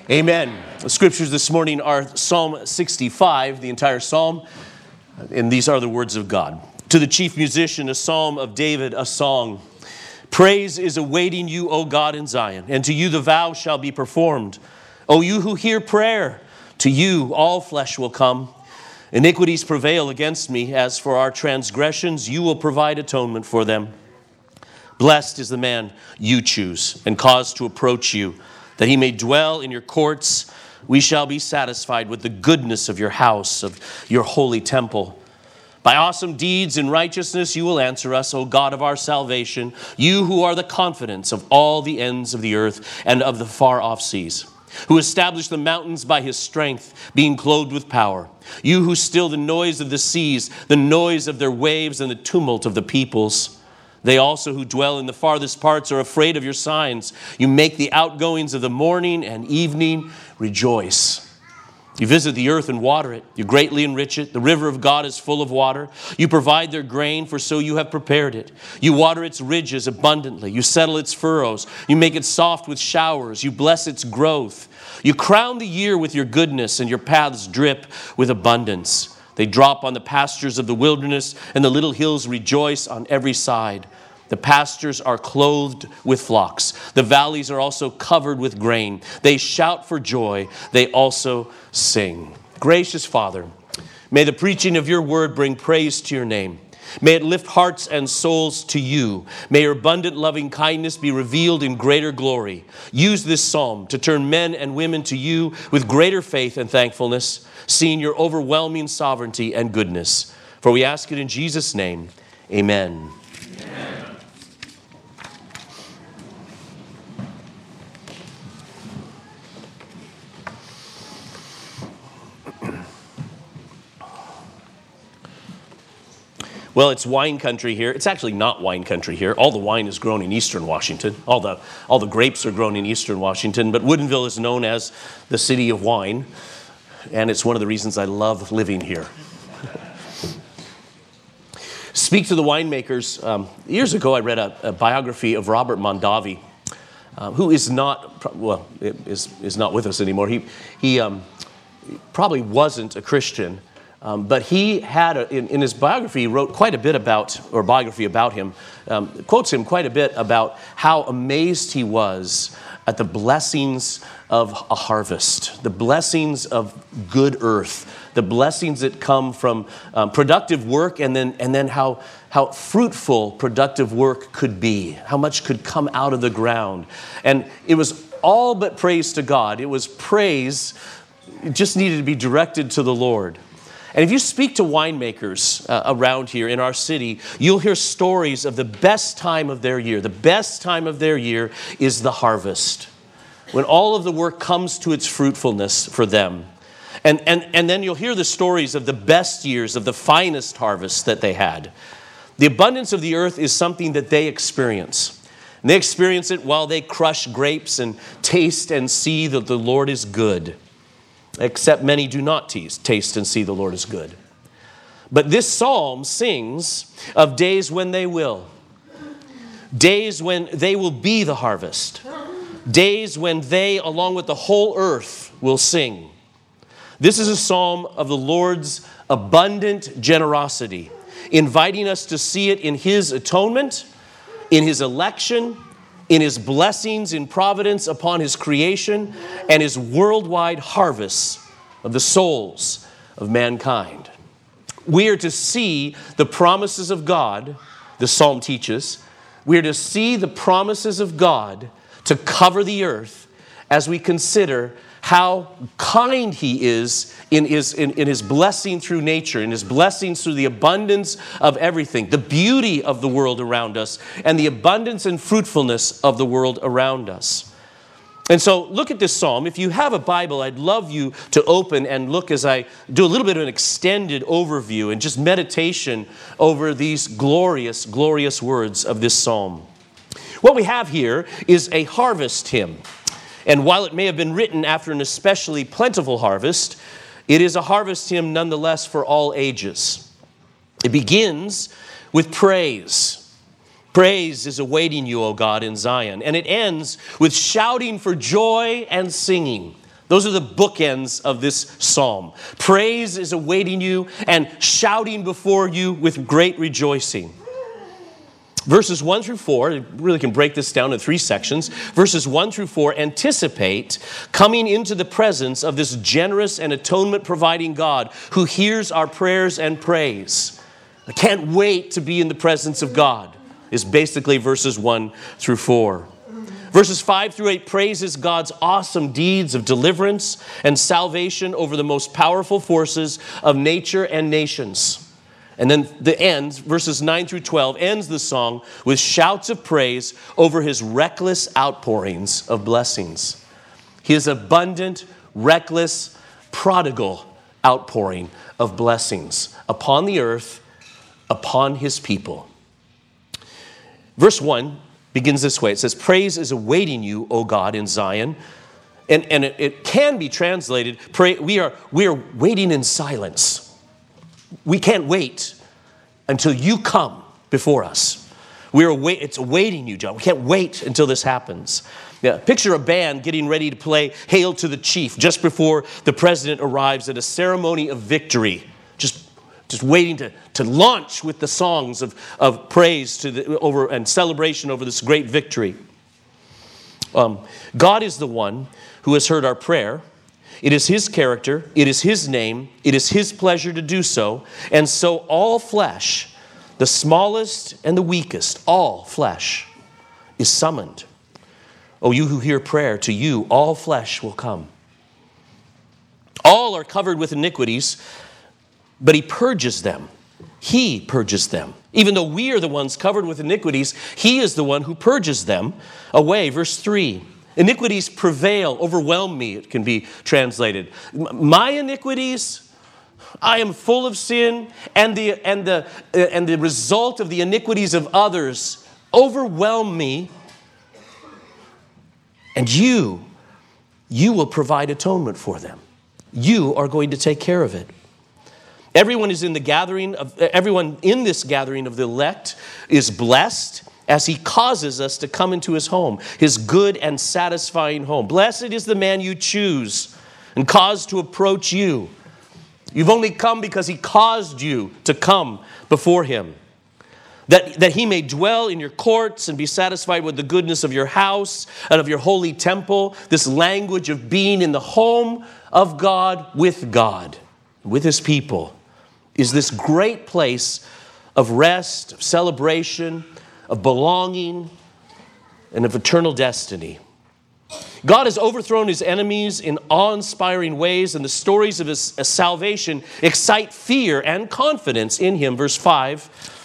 Amen. The scriptures this morning are Psalm 65, the entire psalm, and these are the words of God. To the chief musician, a psalm of David, a song. Praise is awaiting you, O God, in Zion, and to you the vow shall be performed. O you who hear prayer, to you all flesh will come. Iniquities prevail against me. As for our transgressions, you will provide atonement for them. Blessed is the man you choose and cause to approach you, that he may dwell in your courts. We shall be satisfied with the goodness of your house, of your holy temple. By awesome deeds in righteousness you will answer us, O God of our salvation, you who are the confidence of all the ends of the earth and of the far-off seas, who established the mountains by his strength, being clothed with power. You who still the noise of the seas, the noise of their waves and the tumult of the peoples. They also who dwell in the farthest parts are afraid of your signs. You make the outgoings of the morning and evening rejoice. You visit the earth and water it. You greatly enrich it. The river of God is full of water. You provide their grain, for so you have prepared it. You water its ridges abundantly. You settle its furrows. You make it soft with showers. You bless its growth. You crown the year with your goodness, and your paths drip with abundance. They drop on the pastures of the wilderness, and the little hills rejoice on every side. The pastures are clothed with flocks. The valleys are also covered with grain. They shout for joy. They also sing. Gracious Father, may the preaching of your word bring praise to your name. May it lift hearts and souls to you. May your abundant loving kindness be revealed in greater glory. Use this psalm to turn men and women to you with greater faith and thankfulness, seeing your overwhelming sovereignty and goodness. For we ask it in Jesus' name. Amen. Amen. Well, it's wine country here. It's actually not wine country here. All the wine is grown in eastern Washington. All the grapes are grown in eastern Washington. But Woodinville is known as the city of wine. And it's one of the reasons I love living here. Speak to the winemakers. Years ago, I read a biography of Robert Mondavi, who is not with us anymore. He probably wasn't a Christian. But he had, in his biography, he wrote quite a bit about him, quotes him quite a bit about how amazed he was at the blessings of a harvest, the blessings of good earth, the blessings that come from productive work, and then how fruitful productive work could be, how much could come out of the ground. And it was all but praise to God. It was praise, it just needed to be directed to the Lord. And if you speak to winemakers around here in our city, you'll hear stories of the best time of their year. The best time of their year is the harvest, when all of the work comes to its fruitfulness for them. And then you'll hear the stories of the best years, of the finest harvests that they had. The abundance of the earth is something that they experience. And they experience it while they crush grapes and taste and see that the Lord is good. Except many do not taste and see the Lord is good. But this psalm sings of days when they will. Days when they will be the harvest. Days when they, along with the whole earth, will sing. This is a psalm of the Lord's abundant generosity, inviting us to see it in His atonement, in His election, in His blessings in providence upon His creation, and His worldwide harvests of the souls of mankind. We are to see the promises of God, the psalm teaches. We are to see the promises of God to cover the earth as we consider how kind He is in his blessing through nature, in His blessings through the abundance of everything, the beauty of the world around us, and the abundance and fruitfulness of the world around us. And so look at this psalm. If you have a Bible, I'd love you to open and look as I do a little bit of an extended overview and just meditation over these glorious, glorious words of this psalm. What we have here is a harvest hymn. And while it may have been written after an especially plentiful harvest, it is a harvest hymn nonetheless for all ages. It begins with praise. Praise is awaiting you, O God, in Zion. And it ends with shouting for joy and singing. Those are the bookends of this psalm. Praise is awaiting you and shouting before you with great rejoicing. Verses 1 through 4, you really can break this down in 3 sections. Verses 1 through 4 anticipate coming into the presence of this generous and atonement-providing God who hears our prayers and praise. I can't wait to be in the presence of God, is basically verses 1 through 4. Verses 5 through 8 praises God's awesome deeds of deliverance and salvation over the most powerful forces of nature and nations. And then the end, verses 9 through 12, ends the song with shouts of praise over his reckless outpourings of blessings. His abundant, reckless, prodigal outpouring of blessings upon the earth, upon his people. Verse 1 begins this way. It says, praise is awaiting you, O God, in Zion. And it can be translated, we are waiting in silence. We can't wait until you come before us. It's awaiting you, John. We can't wait until this happens. Yeah, picture a band getting ready to play Hail to the Chief just before the president arrives at a ceremony of victory. Just waiting to launch with the songs of praise over and celebration over this great victory. God is the one who has heard our prayer. It is his character. It is his name. It is his pleasure to do so. And so all flesh, the smallest and the weakest, all flesh is summoned. O you who hear prayer, to you all flesh will come. All are covered with iniquities, but he purges them. He purges them. Even though we are the ones covered with iniquities, he is the one who purges them away. Verse 3, iniquities prevail, overwhelm me, it can be translated. My iniquities, I am full of sin, and the result of the iniquities of others overwhelm me. And you will provide atonement for them. You are going to take care of it. Everyone in this gathering of the elect is blessed as he causes us to come into his home, his good and satisfying home. Blessed is the man you choose and cause to approach you. You've only come because he caused you to come before him. That he may dwell in your courts and be satisfied with the goodness of your house and of your holy temple. This language of being in the home of God, with his people, is this great place of rest, of celebration, of belonging, and of eternal destiny. God has overthrown his enemies in awe-inspiring ways, and the stories of his salvation excite fear and confidence in him. Verse 5,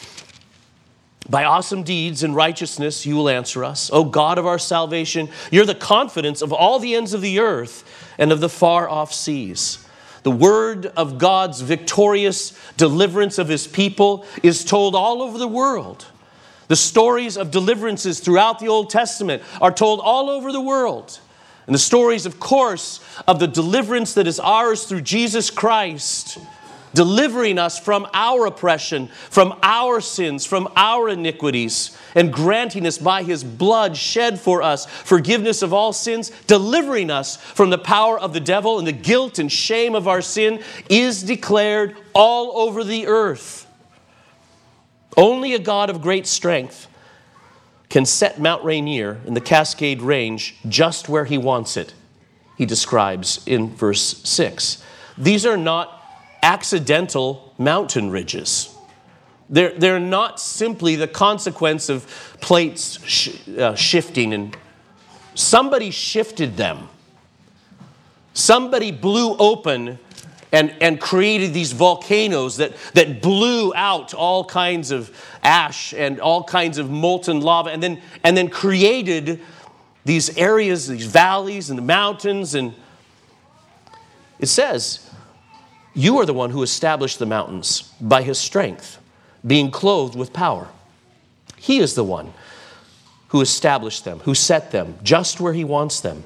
by awesome deeds and righteousness you will answer us. O God of our salvation, you're the confidence of all the ends of the earth and of the far-off seas. The word of God's victorious deliverance of his people is told all over the world. The stories of deliverances throughout the Old Testament are told all over the world. And the stories, of course, of the deliverance that is ours through Jesus Christ, delivering us from our oppression, from our sins, from our iniquities, and granting us by his blood shed for us forgiveness of all sins, delivering us from the power of the devil and the guilt and shame of our sin, is declared all over the earth. Only a God of great strength can set Mount Rainier in the Cascade Range just where he wants it, he describes in verse 6. These are not accidental mountain ridges. They're not simply the consequence of plates shifting, and somebody shifted them. Somebody blew open and created these volcanoes that blew out all kinds of ash and all kinds of molten lava, and then created these areas, these valleys and the mountains. And it says, you are the one who established the mountains by his strength, being clothed with power. He is the one who established them, who set them just where he wants them.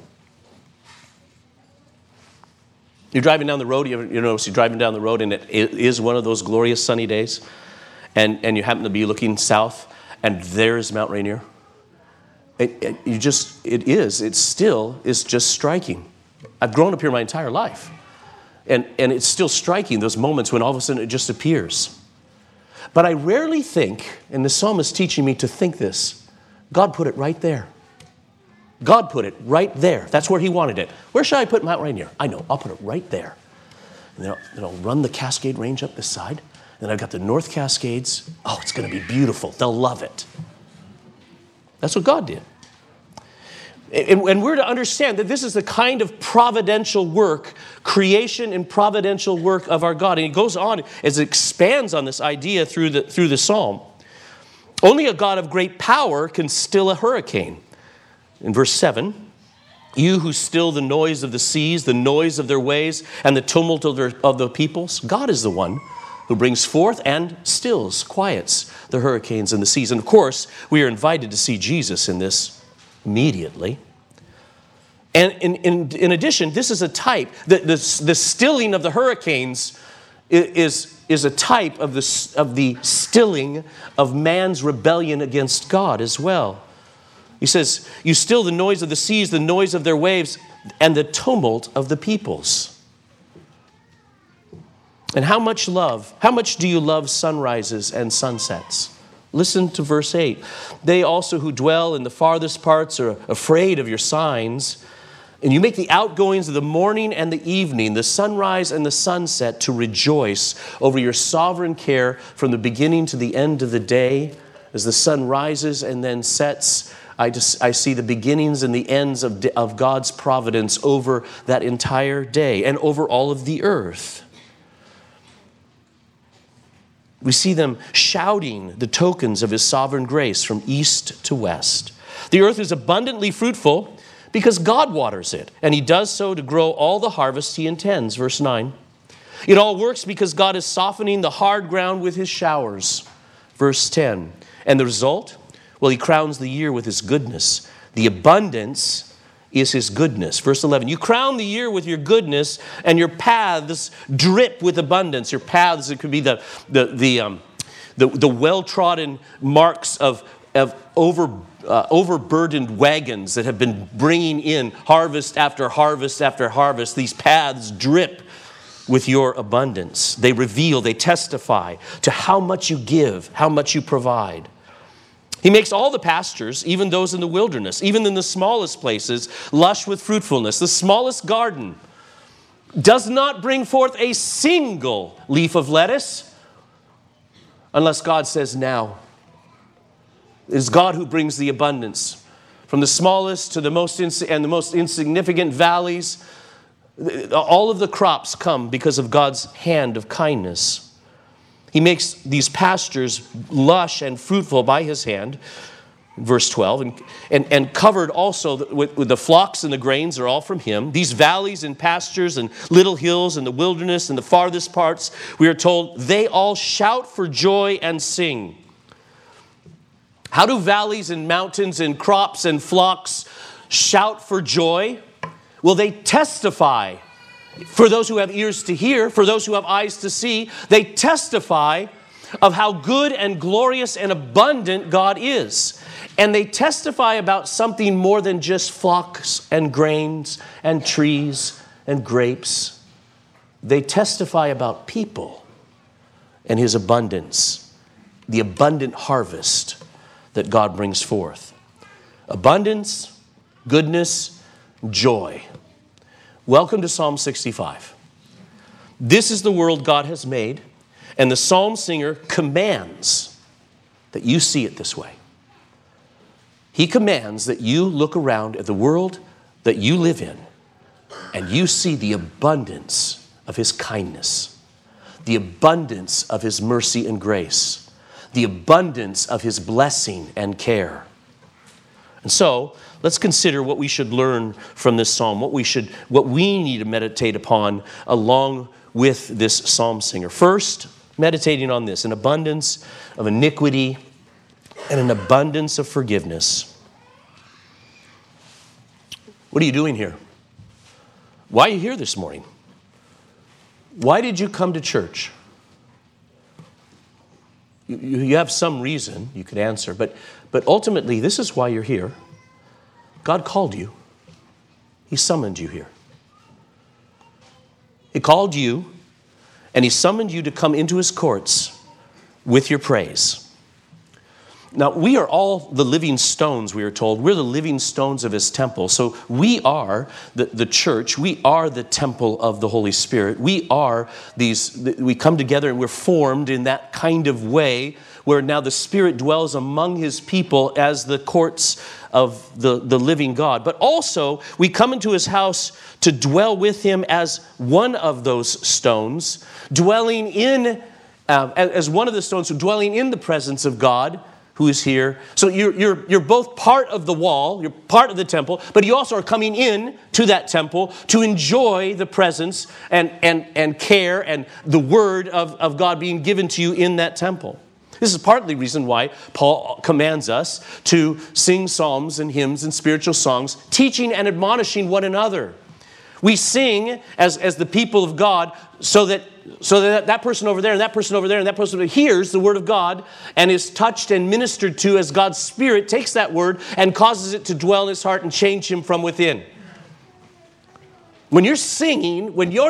You're driving down the road, you notice you're driving down the road and it is one of those glorious sunny days, and you happen to be looking south and there's Mount Rainier. It's just striking. I've grown up here my entire life. And it's still striking, those moments when all of a sudden it just appears. But I rarely think, and the psalmist is teaching me to think this, God put it right there. God put it right there. That's where he wanted it. Where should I put Mount Rainier? I know, I'll put it right there. And then I'll run the Cascade Range up this side. And I've got the North Cascades. Oh, it's going to be beautiful. They'll love it. That's what God did. And we're to understand that this is the kind of providential work, creation and providential work of our God. And he goes on as it expands on this idea through the psalm. Only a God of great power can still a hurricane. In verse 7, you who still the noise of the seas, the noise of their waves, and the tumult of the peoples, God is the one who brings forth and stills, quiets the hurricanes and the seas. And of course, we are invited to see Jesus in this immediately. And in addition, this is a type, the stilling of the hurricanes is a type of the stilling of man's rebellion against God as well. He says, you still the noise of the seas, the noise of their waves, and the tumult of the peoples. And how much do you love sunrises and sunsets? Listen to verse 8. They also who dwell in the farthest parts are afraid of your signs. And you make the outgoings of the morning and the evening, the sunrise and the sunset, to rejoice over your sovereign care from the beginning to the end of the day. As the sun rises and then sets, I see the beginnings and the ends of God's providence over that entire day and over all of the earth. We see them shouting the tokens of his sovereign grace from east to west. The earth is abundantly fruitful because God waters it, and he does so to grow all the harvest he intends. Verse 9. It all works because God is softening the hard ground with his showers. Verse 10. And the result? Well, he crowns the year with his goodness. The abundance is his goodness. Verse 11, you crown the year with your goodness, and your paths drip with abundance. Your paths, it could be the well-trodden marks of overburdened wagons that have been bringing in harvest after harvest after harvest. These paths drip with your abundance. They reveal, they testify to how much you give, how much you provide. He makes all the pastures, even those in the wilderness, even in the smallest places, lush with fruitfulness. The smallest garden does not bring forth a single leaf of lettuce unless God says now. It is God who brings the abundance. From the smallest to the most insignificant valleys, all of the crops come because of God's hand of kindness. He makes these pastures lush and fruitful by his hand, verse 12, and covered also with the flocks and the grains are all from him. These valleys and pastures and little hills and the wilderness and the farthest parts, we are told, they all shout for joy and sing. How do valleys and mountains and crops and flocks shout for joy? Well, they testify. For those who have ears to hear, for those who have eyes to see, they testify of how good and glorious and abundant God is. And they testify about something more than just flocks and grains and trees and grapes. They testify about people and his abundance, the abundant harvest that God brings forth. Abundance, goodness, joy. Welcome to Psalm 65. This is the world God has made, and the psalm singer commands that you see it this way. He commands that you look around at the world that you live in, and you see the abundance of his kindness, the abundance of his mercy and grace, the abundance of his blessing and care. And so, let's consider what we should learn from this psalm, what we need to meditate upon along with this psalm singer. First, meditating on this, an abundance of iniquity and an abundance of forgiveness. What are you doing here? Why are you here this morning? Why did you come to church? You have some reason you could answer, but ultimately, this is why you're here. God called you. He summoned you here. He called you, and he summoned you to come into his courts with your praise. Now, we are all the living stones, we are told. We're the living stones of his temple. So we are the church. We are the temple of the Holy Spirit. We come together and we're formed in that kind of way where now the Spirit dwells among his people as the courts of the living God. But also, we come into his house to dwell with him as one of those stones, dwelling in, as one of the stones, dwelling in the presence of God, who is here. So you're both part of the wall, you're part of the temple, but you also are coming in to that temple to enjoy the presence and care and the word of God being given to you in that temple. This is partly the reason why Paul commands us to sing psalms and hymns and spiritual songs, teaching and admonishing one another. We sing as the people of God so that that person over there and that person over there and that person hears the word of God and is touched and ministered to as God's Spirit takes that word and causes it to dwell in his heart and change him from within. When you're singing,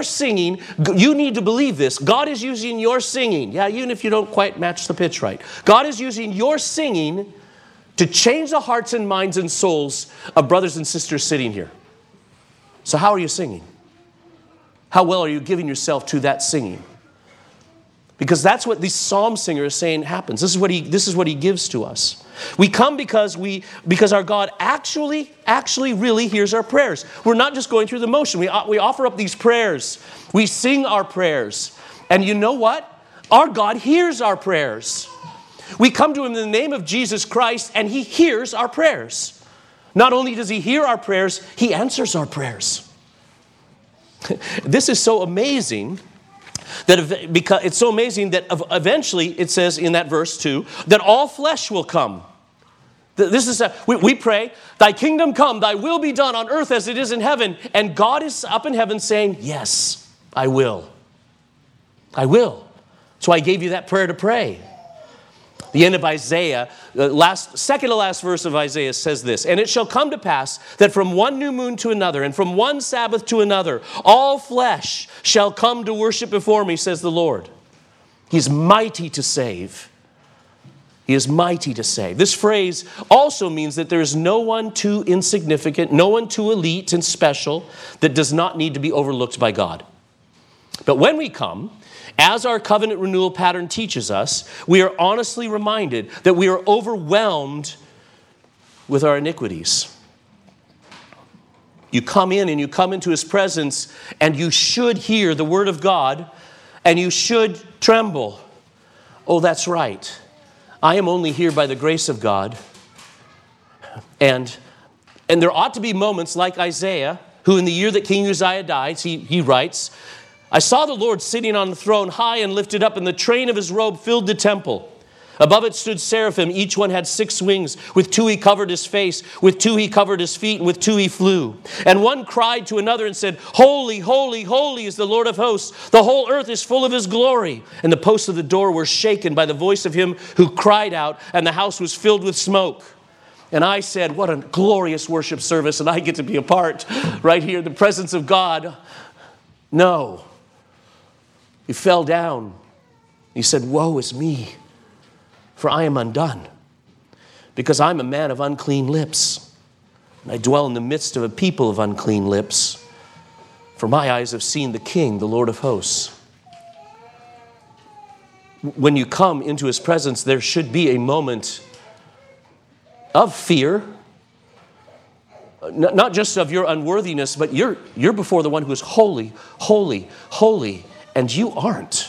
you need to believe this. God is using your singing. Yeah, even if you don't quite match the pitch right. God is using your singing to change the hearts and minds and souls of brothers and sisters sitting here. So how are you singing? How well are you giving yourself to that singing? Because that's what these psalm singers are saying happens. This is what he gives to us. We come because our God actually really hears our prayers. We're not just going through the motion. We offer up these prayers. We sing our prayers. And you know what? Our God hears our prayers. We come to him in the name of Jesus Christ and he hears our prayers. Not only does he hear our prayers, he answers our prayers. This is so amazing that eventually it says in that verse 2 that all flesh will come. We pray, thy kingdom come, thy will be done on earth as it is in heaven. And God is up in heaven saying, yes, I will. I will. So I gave you that prayer to pray. The end of Isaiah, second to last verse of Isaiah says this, and it shall come to pass that from one new moon to another and from one Sabbath to another, all flesh shall come to worship before me, says the Lord. He is mighty to save. He is mighty to save. This phrase also means that there is no one too insignificant, no one too elite and special that does not need to be overlooked by God. But when we come, as our covenant renewal pattern teaches us, we are honestly reminded that we are overwhelmed with our iniquities. You come in and you come into his presence and you should hear the word of God and you should tremble. Oh, that's right. I am only here by the grace of God. And there ought to be moments like Isaiah, who in the year that King Uzziah died, he writes, I saw the Lord sitting on the throne, high and lifted up, and the train of his robe filled the temple. Above it stood seraphim. Each one had 6 wings. With 2 he covered his face. With 2 he covered his feet. And with 2 he flew. And one cried to another and said, Holy, holy, holy is the Lord of hosts. The whole earth is full of his glory. And the posts of the door were shaken by the voice of him who cried out, and the house was filled with smoke. And I said, what a glorious worship service, and I get to be a part right here in the presence of God. No. He fell down. He said, woe is me, for I am undone, because I'm a man of unclean lips. And I dwell in the midst of a people of unclean lips, for my eyes have seen the King, the Lord of hosts. When you come into his presence, there should be a moment of fear, not just of your unworthiness, but you're before the one who is holy, holy, holy, and you aren't.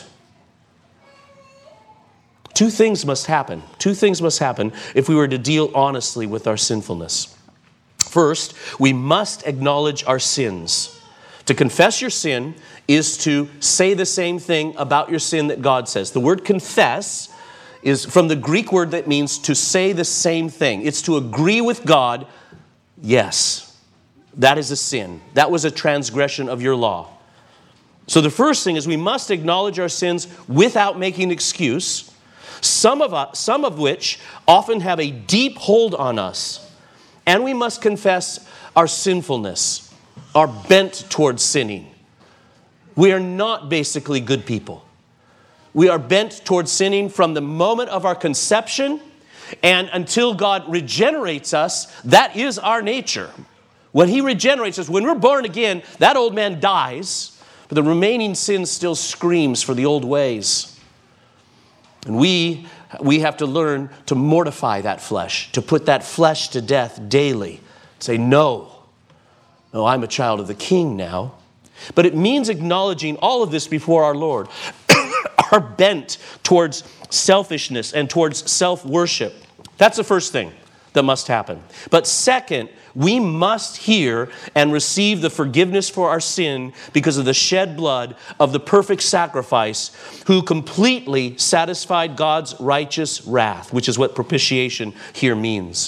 Two things must happen if we were to deal honestly with our sinfulness. First, we must acknowledge our sins. To confess your sin is to say the same thing about your sin that God says. The word confess is from the Greek word that means to say the same thing. It's to agree with God. Yes, that is a sin. That was a transgression of your law. So the first thing is we must acknowledge our sins without making excuse, some of which often have a deep hold on us. And we must confess our sinfulness, our bent towards sinning. We are not basically good people. We are bent towards sinning from the moment of our conception, and until God regenerates us, that is our nature. When He regenerates us, when we're born again, that old man dies, but the remaining sin still screams for the old ways. And we have to learn to mortify that flesh, to put that flesh to death daily. Say, no, I'm a child of the King now. But it means acknowledging all of this before our Lord. Our bent towards selfishness and towards self-worship. That's the first thing that must happen. But second, we must hear and receive the forgiveness for our sin because of the shed blood of the perfect sacrifice who completely satisfied God's righteous wrath, which is what propitiation here means.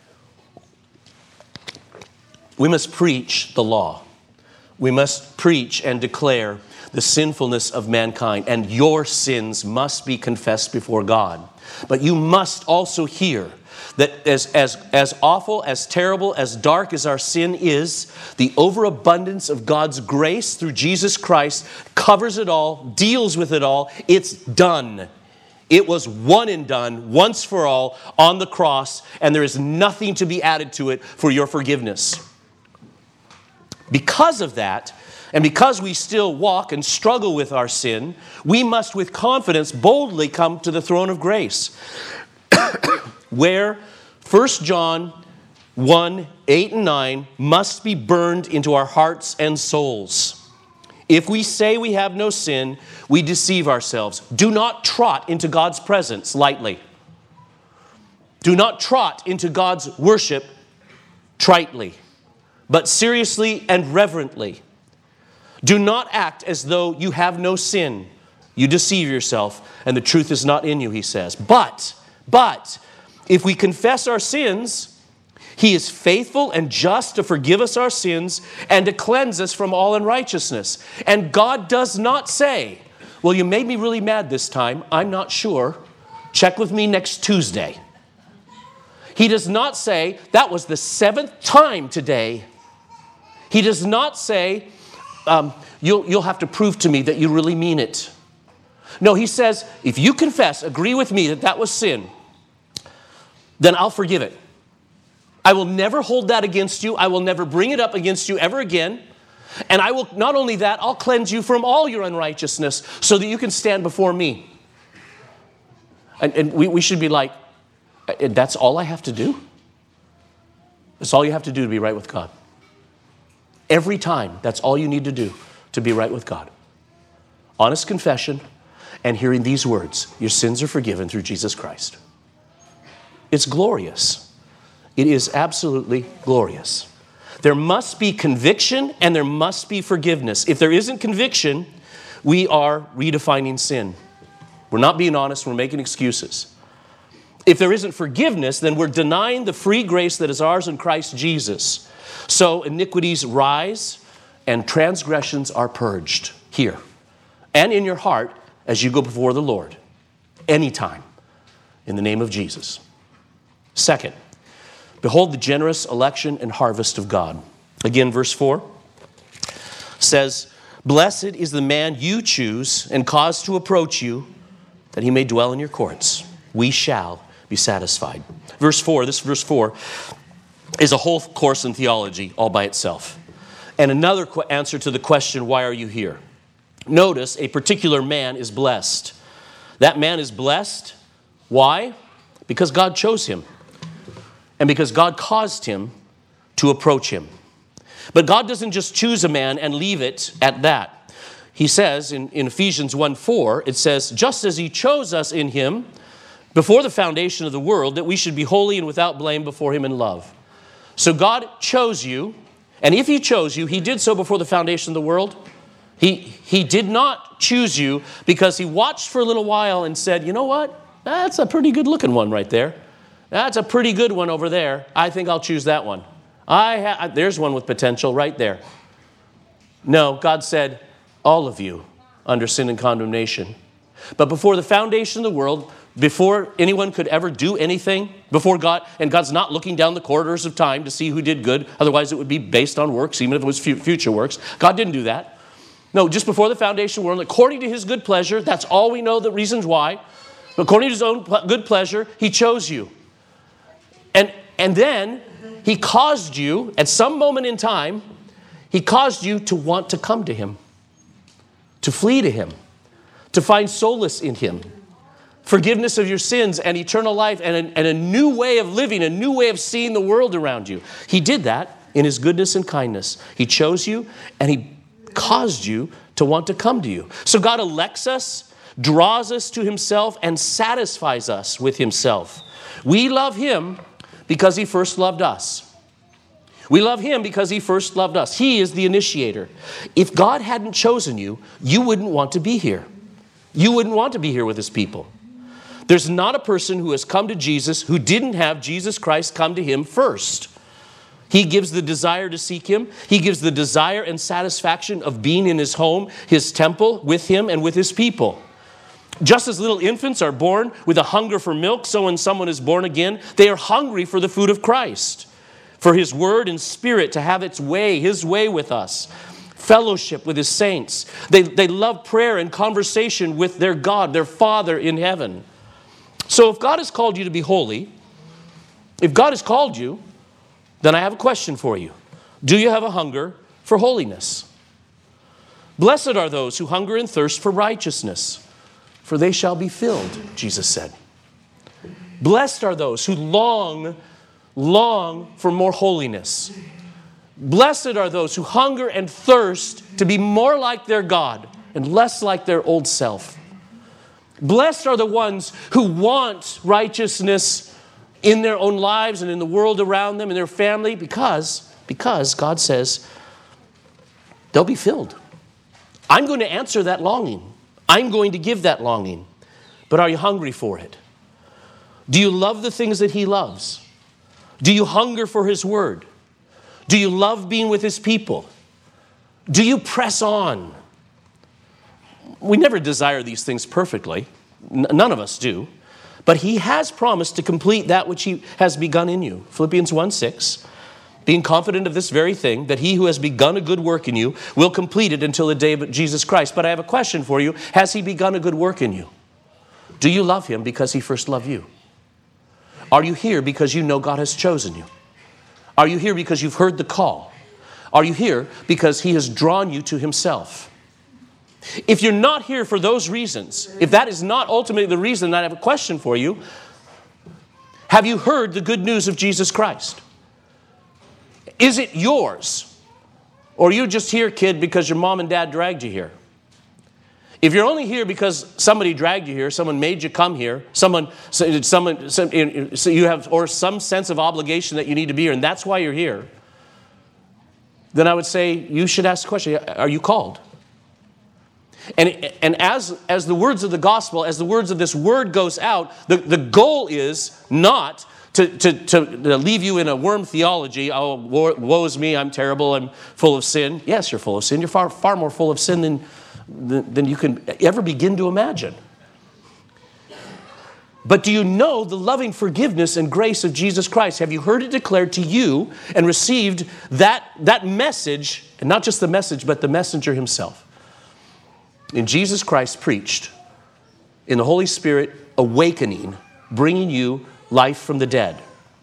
We must preach the law. We must preach and declare the sinfulness of mankind, and your sins must be confessed before God. But you must also hear that as awful, as terrible, as dark as our sin is, the overabundance of God's grace through Jesus Christ covers it all, deals with it all. It's done. It was one and done, once for all, on the cross, and there is nothing to be added to it for your forgiveness. Because of that, and because we still walk and struggle with our sin, we must with confidence boldly come to the throne of grace, where 1 John 1, 8 and 9 must be burned into our hearts and souls. If we say we have no sin, we deceive ourselves. Do not trot into God's presence lightly. Do not trot into God's worship tritely, but seriously and reverently. Do not act as though you have no sin. You deceive yourself, and the truth is not in you, he says. But, if we confess our sins, He is faithful and just to forgive us our sins and to cleanse us from all unrighteousness. And God does not say, well, you made me really mad this time. I'm not sure. Check with me next Tuesday. He does not say, that was the 7th time today. He does not say, you'll have to prove to me that you really mean it. No, He says, if you confess, agree with me that was sin, then I'll forgive it. I will never hold that against you. I will never bring it up against you ever again. And I will, not only that, I'll cleanse you from all your unrighteousness so that you can stand before me. And we should be like, that's all I have to do? That's all you have to do to be right with God. Every time, that's all you need to do to be right with God. Honest confession and hearing these words, your sins are forgiven through Jesus Christ. It's glorious. It is absolutely glorious. There must be conviction and there must be forgiveness. If there isn't conviction, we are redefining sin. We're not being honest, we're making excuses. If there isn't forgiveness, then we're denying the free grace that is ours in Christ Jesus. So iniquities rise and transgressions are purged here and in your heart as you go before the Lord anytime in the name of Jesus. Second, behold the generous election and harvest of God. Again, verse 4 says, blessed is the man you choose and cause to approach you, that he may dwell in your courts. We shall be satisfied. Verse 4 is a whole course in theology all by itself. And another answer to the question, why are you here? Notice a particular man is blessed. That man is blessed. Why? Because God chose him. And because God caused him to approach him. But God doesn't just choose a man and leave it at that. He says in Ephesians 1:4, it says, just as He chose us in Him before the foundation of the world, that we should be holy and without blame before Him in love. So God chose you, and if He chose you, He did so before the foundation of the world. He did not choose you because He watched for a little while and said, you know what? That's a pretty good looking one right there. That's a pretty good one over there. I think I'll choose that one. There's one with potential right there. No, God said, all of you under sin and condemnation. But before the foundation of the world, before anyone could ever do anything, before God, and God's not looking down the corridors of time to see who did good, otherwise it would be based on works, even if it was future works. God didn't do that. No, just before the foundation of the world, according to his good pleasure, that's all we know the reasons why. According to his own good pleasure, he chose you. And then he caused you, at some moment in time, he caused you to want to come to him, to flee to him, to find solace in him, forgiveness of your sins and eternal life and a new way of living, a new way of seeing the world around you. He did that in his goodness and kindness. He chose you and he caused you to want to come to you. So God elects us, draws us to himself, and satisfies us with himself. We love him because he first loved us. We love him because he first loved us. He is the initiator. If God hadn't chosen you, you wouldn't want to be here. You wouldn't want to be here with his people. There's not a person who has come to Jesus who didn't have Jesus Christ come to him first. He gives the desire to seek him. He gives the desire and satisfaction of being in his home, his temple, with him and with his people. Just as little infants are born with a hunger for milk, so when someone is born again, they are hungry for the food of Christ, for his word and spirit to have its way, his way with us, fellowship with his saints. They love prayer and conversation with their God, their Father in heaven. So if God has called you to be holy, if God has called you, then I have a question for you. Do you have a hunger for holiness? Blessed are those who hunger and thirst for righteousness, for they shall be filled, Jesus said. Blessed are those who long for more holiness. Blessed are those who hunger and thirst to be more like their God and less like their old self. Blessed are the ones who want righteousness in their own lives and in the world around them and their family because God says they'll be filled. I'm going to answer that longing. I'm going to give that longing. But are you hungry for it? Do you love the things that he loves? Do you hunger for his word? Do you love being with his people? Do you press on? We never desire these things perfectly. None of us do. But he has promised to complete that which he has begun in you. Philippians 1:6, being confident of this very thing, that he who has begun a good work in you will complete it until the day of Jesus Christ. But I have a question for you. Has he begun a good work in you? Do you love him because he first loved you? Are you here because you know God has chosen you? Are you here because you've heard the call? Are you here because he has drawn you to himself? If you're not here for those reasons, if that is not ultimately the reason, then I have a question for you. Have you heard the good news of Jesus Christ? Is it yours? Or are you just here, kid, because your mom and dad dragged you here? If you're only here because somebody dragged you here, someone made you come here, so you have or some sense of obligation that you need to be here, and that's why you're here, then I would say you should ask the question, are you called? And as the words of the gospel, as the words of this word goes out, the goal is not to leave you in a worm theology. Oh, woe is me, I'm terrible, I'm full of sin. Yes, you're full of sin. You're far more full of sin than you can ever begin to imagine. But do you know the loving forgiveness and grace of Jesus Christ? Have you heard it declared to you and received that message, and not just the message, but the messenger himself? In Jesus Christ preached, in the Holy Spirit awakening, bringing you life from the dead.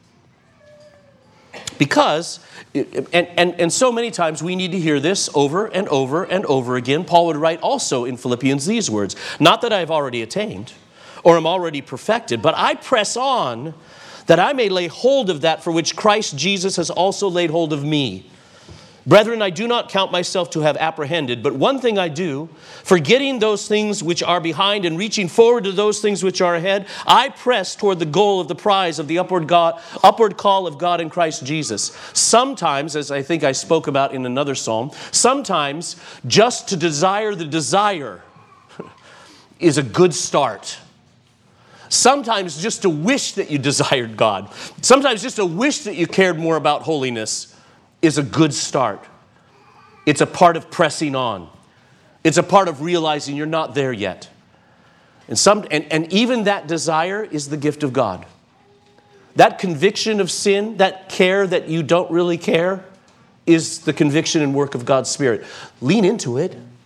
Because, and so many times we need to hear this over and over and over again. Paul would write also in Philippians these words, not that I have already attained or am already perfected, but I press on that I may lay hold of that for which Christ Jesus has also laid hold of me. Brethren, I do not count myself to have apprehended, but one thing I do, forgetting those things which are behind and reaching forward to those things which are ahead, I press toward the goal of the prize of the upward call of God in Christ Jesus. Sometimes, as I think I spoke about in another psalm, sometimes just to desire the desire is a good start. Sometimes just to wish that you desired God. Sometimes just to wish that you cared more about holiness is a good start. It's a part of pressing on. It's a part of realizing you're not there yet. And even that desire is the gift of God. That conviction of sin, that care that you don't really care, is the conviction and work of God's Spirit. Lean into it.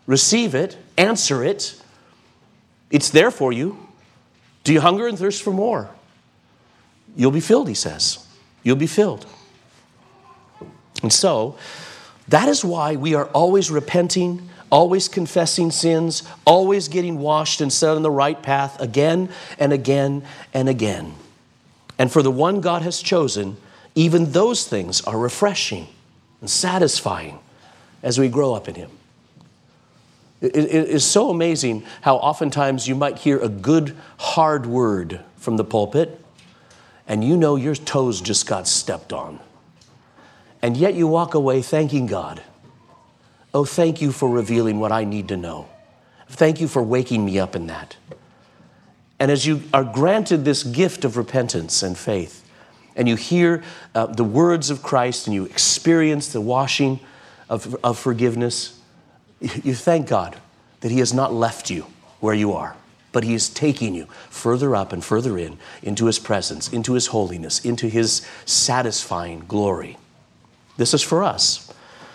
receive it, answer it. It's there for you. Do you hunger and thirst for more? You'll be filled, he says. You'll be filled. And so, that is why we are always repenting, always confessing sins, always getting washed and set on the right path again and again and again. And for the one God has chosen, even those things are refreshing and satisfying as we grow up in him. It is so amazing how oftentimes you might hear a good, hard word from the pulpit, and you know your toes just got stepped on. And yet you walk away thanking God. Oh, thank you for revealing what I need to know. Thank you for waking me up in that. And as you are granted this gift of repentance and faith, and you hear the words of Christ, and you experience the washing of forgiveness, you thank God that he has not left you where you are, but he is taking you further up and further into his presence, into his holiness, into his satisfying glory. This is for us.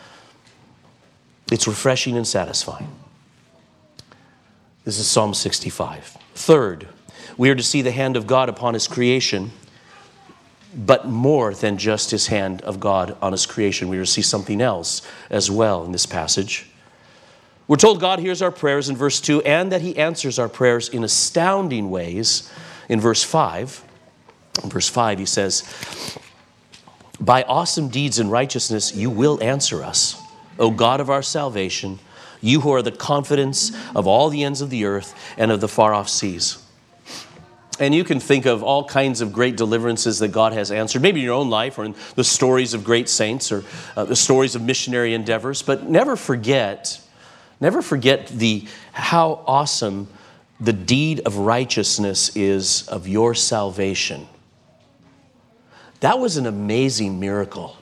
It's refreshing and satisfying. This is Psalm 65. Third, we are to see the hand of God upon his creation, but more than just his hand of God on his creation. We are to see something else as well in this passage. We're told God hears our prayers in verse 2, and that he answers our prayers in astounding ways in verse 5. In verse 5 he says, by awesome deeds and righteousness you will answer us, O God of our salvation, you who are the confidence of all the ends of the earth and of the far-off seas. And you can think of all kinds of great deliverances that God has answered, maybe in your own life or in the stories of great saints or the stories of missionary endeavors. But never forget how awesome the deed of righteousness is of your salvation. That was an amazing miracle.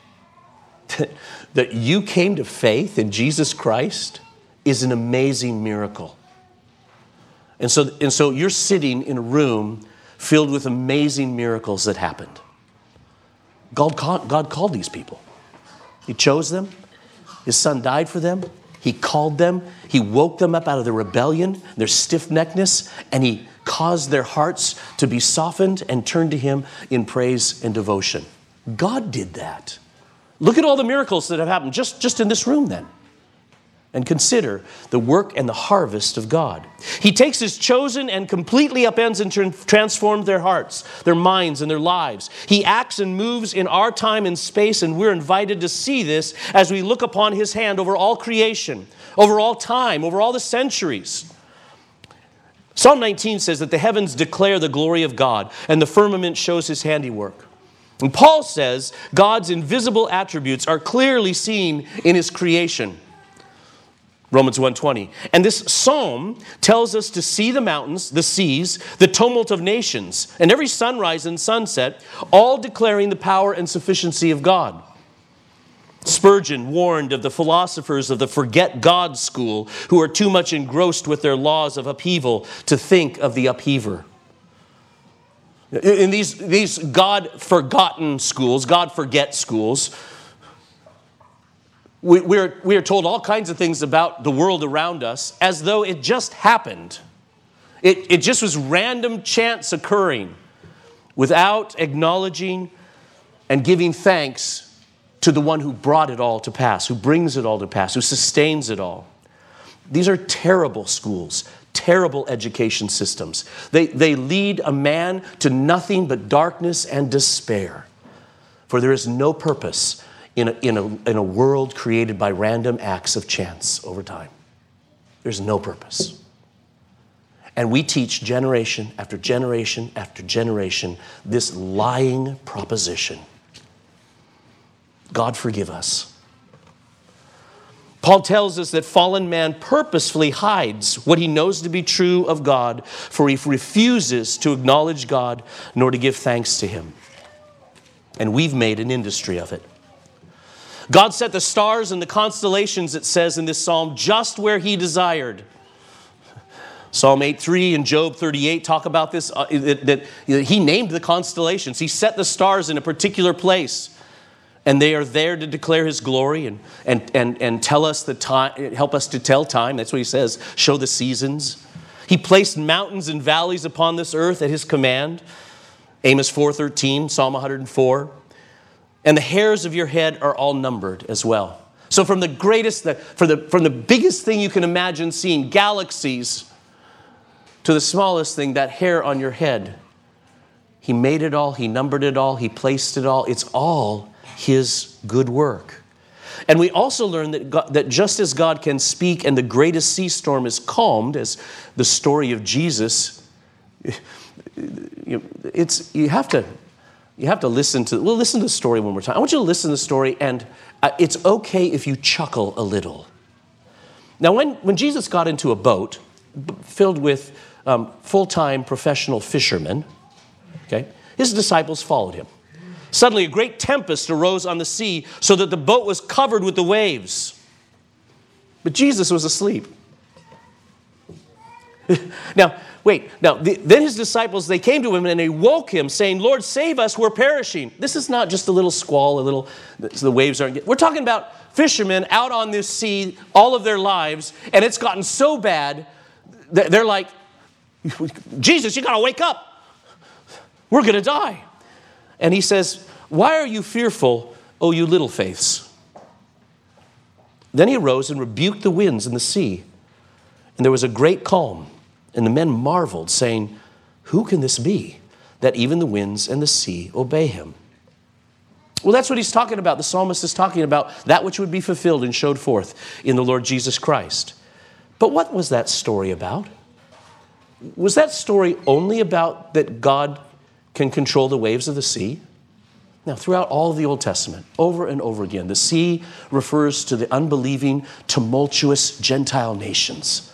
That you came to faith in Jesus Christ is an amazing miracle. And so you're sitting in a room filled with amazing miracles that happened. God called these people. He chose them. His son died for them. He called them. He woke them up out of their rebellion, their stiff-neckedness, and he caused their hearts to be softened and turned to him in praise and devotion. God did that. Look at all the miracles that have happened just in this room then. And consider the work and the harvest of God. He takes his chosen and completely upends and transforms their hearts, their minds, and their lives. He acts and moves in our time and space, and we're invited to see this as we look upon his hand over all creation, over all time, over all the centuries. Psalm 19 says that the heavens declare the glory of God, and the firmament shows his handiwork. And Paul says God's invisible attributes are clearly seen in his creation. Romans 1:20. And this psalm tells us to see the mountains, the seas, the tumult of nations, and every sunrise and sunset, all declaring the power and sufficiency of God. Spurgeon warned of the philosophers of the forget God school who are too much engrossed with their laws of upheaval to think of the upheaver. In these God-forgotten schools, God-forget schools, we are told all kinds of things about the world around us as though it just happened. It just was random chance occurring without acknowledging and giving thanks to the one who brought it all to pass, who brings it all to pass, who sustains it all. These are terrible schools, terrible education systems. They lead a man to nothing but darkness and despair. For there is no purpose in a world created by random acts of chance over time. There's no purpose. And we teach generation after generation after generation this lying proposition. God forgive us. Paul tells us that fallen man purposefully hides what he knows to be true of God, for he refuses to acknowledge God nor to give thanks to him. And we've made an industry of it. God set the stars and the constellations, it says in this psalm, just where he desired. Psalm 8:3 and Job 38 talk about this, that he named the constellations. He set the stars in a particular place. And they are there to declare his glory and tell us the time, help us to tell time. That's what he says, show the seasons. He placed mountains and valleys upon this earth at his command. Amos 4:13, Psalm 104. And the hairs of your head are all numbered as well. So from the greatest, from the biggest thing you can imagine seeing, galaxies, to the smallest thing, that hair on your head. He made it all, he numbered it all, he placed it all. It's all his good work. And we also learn that just as God can speak and the greatest sea storm is calmed, as the story of Jesus, you have to listen to, we'll listen to the story one more time. I want you to listen to the story, and it's okay if you chuckle a little. Now, when Jesus got into a boat filled with full-time professional fishermen, okay, his disciples followed him. Suddenly, a great tempest arose on the sea so that the boat was covered with the waves. But Jesus was asleep. Now, then his disciples, they came to him and they woke him, saying, Lord, save us, we're perishing. This is not just a little squall, the waves aren't getting. We're talking about fishermen out on this sea all of their lives, and it's gotten so bad, they're like, Jesus, you got to wake up. We're going to die. And he says, why are you fearful, O you little faiths? Then he arose and rebuked the winds and the sea, and there was a great calm. And the men marveled, saying, who can this be, that even the winds and the sea obey him? Well, that's what he's talking about. The psalmist is talking about that which would be fulfilled and showed forth in the Lord Jesus Christ. But what was that story about? Was that story only about that God can control the waves of the sea? Now, throughout all of the Old Testament, over and over again, the sea refers to the unbelieving, tumultuous Gentile nations,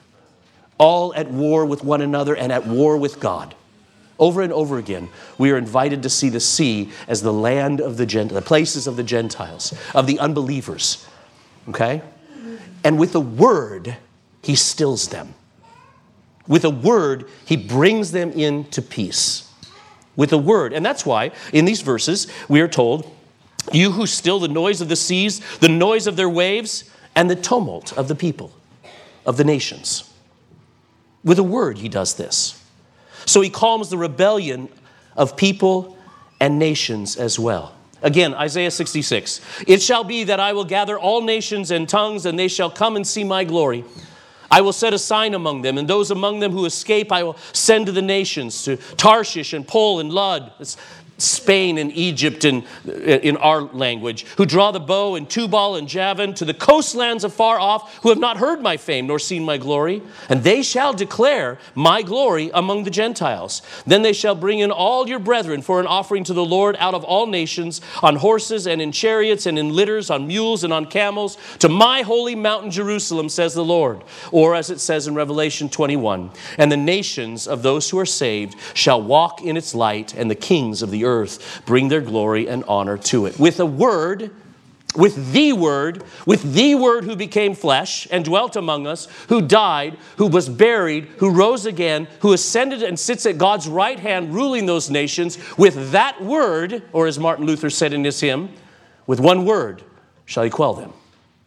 all at war with one another and at war with God. Over and over again, we are invited to see the sea as the land of the places of the Gentiles, of the unbelievers. Okay? And with a word, he stills them. With a word, he brings them into peace. With a word. And that's why, in these verses, we are told, you who still the noise of the seas, the noise of their waves, and the tumult of the people, of the nations. With a word, he does this. So he calms the rebellion of people and nations as well. Again, Isaiah 66. It shall be that I will gather all nations and tongues, and they shall come and see my glory. I will set a sign among them, and those among them who escape I will send to the nations, to Tarshish and Pul and Lud. It's Spain and Egypt in our language, who draw the bow and Tubal and Javan, to the coastlands afar off, who have not heard my fame nor seen my glory. And they shall declare my glory among the Gentiles. Then they shall bring in all your brethren for an offering to the Lord out of all nations, on horses and in chariots and in litters, on mules and on camels, to my holy mountain Jerusalem, says the Lord. Or as it says in Revelation 21, and the nations of those who are saved shall walk in its light, and the kings of the earth bring their glory and honor to it. With a word, with the word who became flesh and dwelt among us, who died, who was buried, who rose again, who ascended and sits at God's right hand ruling those nations, with that word, or as Martin Luther said in his hymn, with one word shall he quell them.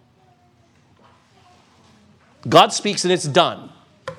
God speaks and it's done.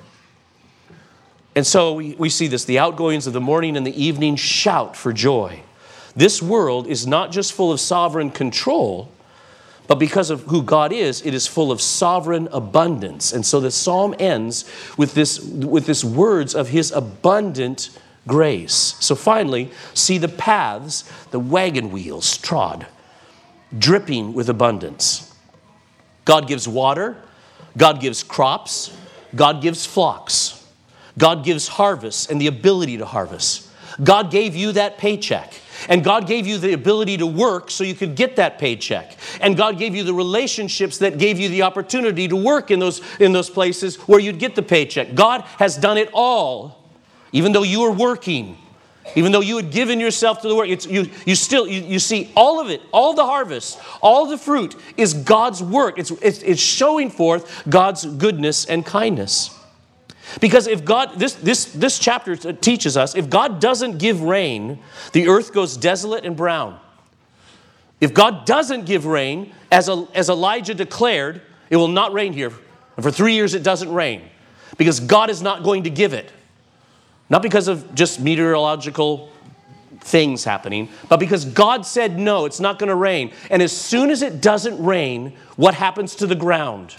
And so we see this. The outgoings of the morning and the evening shout for joy. This world is not just full of sovereign control, but because of who God is, it is full of sovereign abundance. And so the psalm ends with this words of his abundant grace. So finally, see the paths the wagon wheels trod, dripping with abundance. God gives water. God gives crops. God gives flocks. God gives harvest and the ability to harvest. God gave you that paycheck. And God gave you the ability to work so you could get that paycheck. And God gave you the relationships that gave you the opportunity to work in those places where you'd get the paycheck. God has done it all. Even though you were working, even though you had given yourself to the work, you see all of it, all the harvest, all the fruit is God's work. It's showing forth God's goodness and kindness. Because if God, this chapter teaches us, if God doesn't give rain, the earth goes desolate and brown. If God doesn't give rain, as Elijah declared, it will not rain here. And for 3 years it doesn't rain. Because God is not going to give it. Not because of just meteorological things happening, but because God said no, it's not going to rain. And as soon as it doesn't rain, what happens to the ground?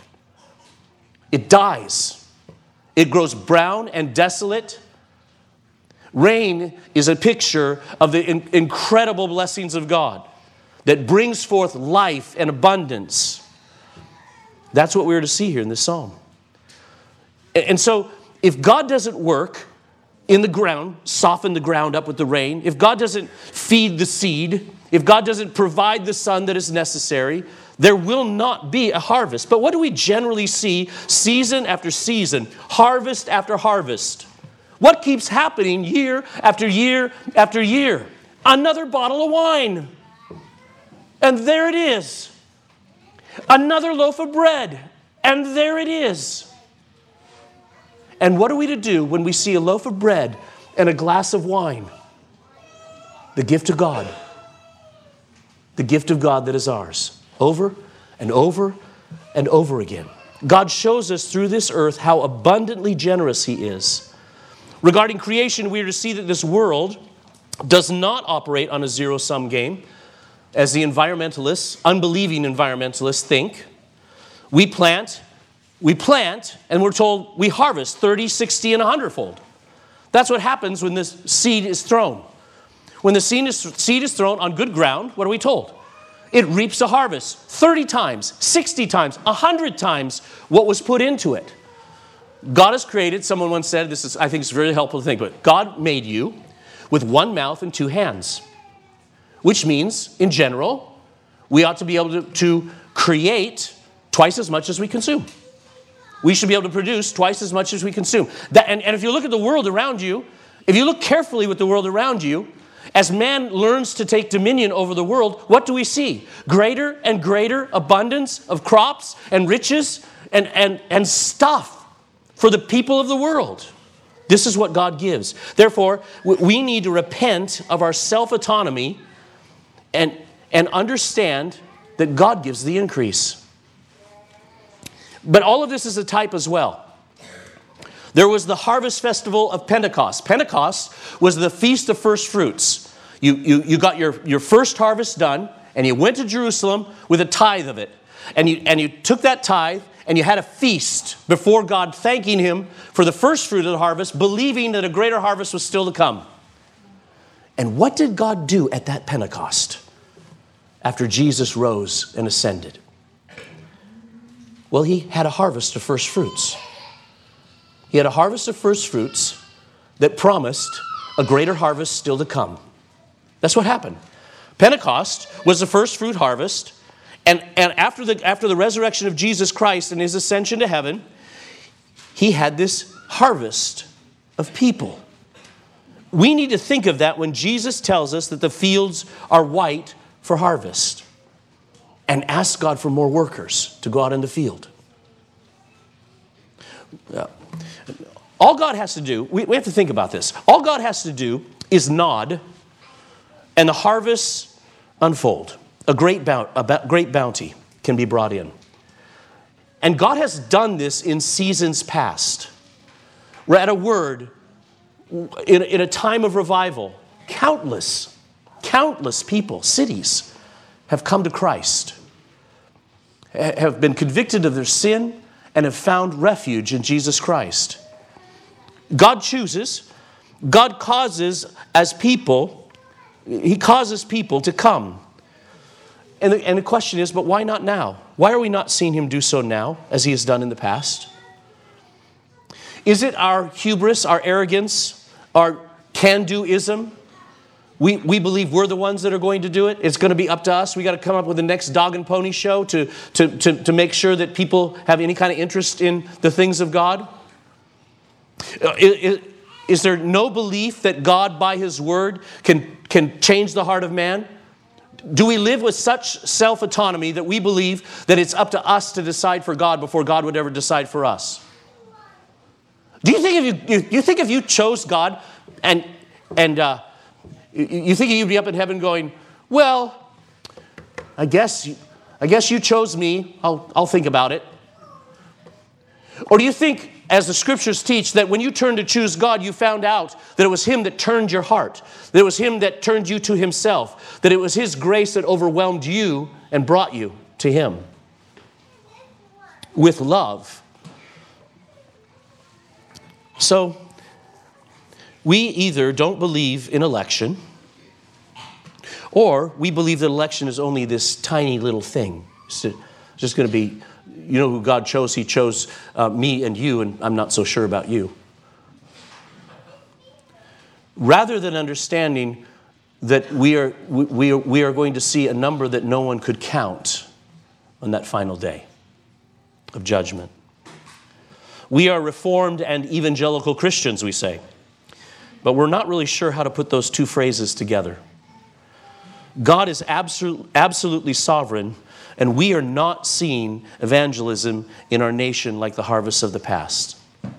It dies. It grows brown and desolate. Rain is a picture of the incredible blessings of God that brings forth life and abundance. That's what we're to see here in this psalm. And so, if God doesn't work in the ground, soften the ground up with the rain, if God doesn't feed the seed, if God doesn't provide the sun that is necessary, there will not be a harvest. But what do we generally see season after season, harvest after harvest? What keeps happening year after year after year? Another bottle of wine. And there it is. Another loaf of bread. And there it is. And what are we to do when we see a loaf of bread and a glass of wine? The gift of God. The gift of God that is ours. Over and over and over again. God shows us through this earth how abundantly generous He is. Regarding creation, we are to see that this world does not operate on a zero-sum game, as the environmentalists, unbelieving environmentalists think. We plant, and we're told we harvest 30, 60, and 100-fold. That's what happens when this seed is thrown. When the seed is thrown on good ground, what are we told? It reaps a harvest 30 times, 60 times, 100 times what was put into it. God has created, someone once said, I think it's very helpful to think, but God made you with one mouth and two hands. Which means, in general, we ought to be able to create twice as much as we consume. We should be able to produce twice as much as we consume. And if you look at the world around you, if you look carefully with the world around you, as man learns to take dominion over the world, what do we see? Greater and greater abundance of crops and riches and stuff for the people of the world. This is what God gives. Therefore, we need to repent of our self-autonomy and understand that God gives the increase. But all of this is a type as well. There was the harvest festival of Pentecost. Pentecost was the feast of first fruits. You got your first harvest done, and you went to Jerusalem with a tithe of it. And you took that tithe, and you had a feast before God, thanking Him for the first fruit of the harvest, believing that a greater harvest was still to come. And what did God do at that Pentecost after Jesus rose and ascended? Well, He had a harvest of first fruits. He had a harvest of first fruits that promised a greater harvest still to come. That's what happened. Pentecost was the first fruit harvest, and after the resurrection of Jesus Christ and His ascension to heaven, He had this harvest of people. We need to think of that when Jesus tells us that the fields are white for harvest, and ask God for more workers to go out in the field. All God has to do, we have to think about this. All God has to do is nod, and the harvests unfold. A great bounty can be brought in. And God has done this in seasons past. We're at a word, in a time of revival, countless people, cities, have come to Christ, have been convicted of their sin, and have found refuge in Jesus Christ. God chooses, God causes as people, He causes people to come. And the question is, but why not now? Why are we not seeing Him do so now, as He has done in the past? Is it our hubris, our arrogance, our can-do-ism? We believe we're the ones that are going to do it. It's going to be up to us. We got to come up with the next dog and pony show to make sure that people have any kind of interest in the things of God. Is there no belief that God, by His word, can change the heart of man? Do we live with such self-autonomy that we believe that it's up to us to decide for God before God would ever decide for us? Do you think if you chose God and you think You'd be up in heaven going, well, I guess you chose me. I'll think about it. Or do you think, as the scriptures teach, that when you turned to choose God, you found out that it was Him that turned your heart, that it was Him that turned you to Himself, that it was His grace that overwhelmed you and brought you to Him with love? So, we either don't believe in election, or we believe that election is only this tiny little thing. It's just going to be, you know who God chose? He chose me and you, and I'm not so sure about you. Rather than understanding that we are going to see a number that no one could count on that final day of judgment. We are Reformed and evangelical Christians, we say. But we're not really sure how to put those two phrases together. God is absolutely sovereign, and we are not seeing evangelism in our nation like the harvests of the past.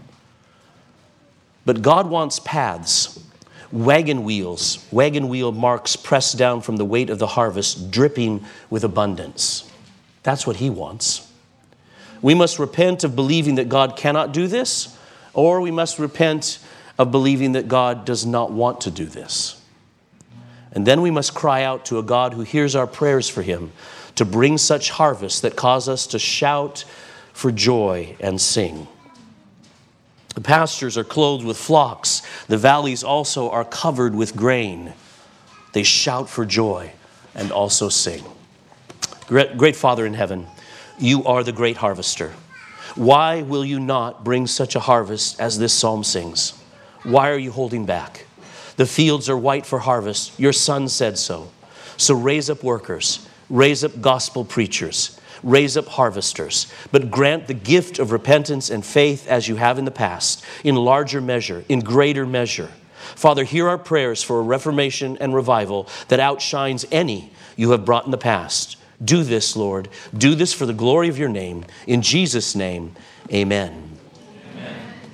But God wants paths, wagon wheel marks pressed down from the weight of the harvest, dripping with abundance. That's what He wants. We must repent of believing that God cannot do this, or we must repent of believing that God does not want to do this. And then we must cry out to a God who hears our prayers for Him to bring such harvests that cause us to shout for joy and sing. The pastures are clothed with flocks. The valleys also are covered with grain. They shout for joy and also sing. Great Father in heaven, You are the great harvester. Why will You not bring such a harvest as this psalm sings? Why are You holding back? The fields are white for harvest. Your Son said so. So raise up workers, raise up gospel preachers, raise up harvesters, but grant the gift of repentance and faith as You have in the past, in larger measure, in greater measure. Father, hear our prayers for a reformation and revival that outshines any You have brought in the past. Do this, Lord. Do this for the glory of Your name. In Jesus' name, amen.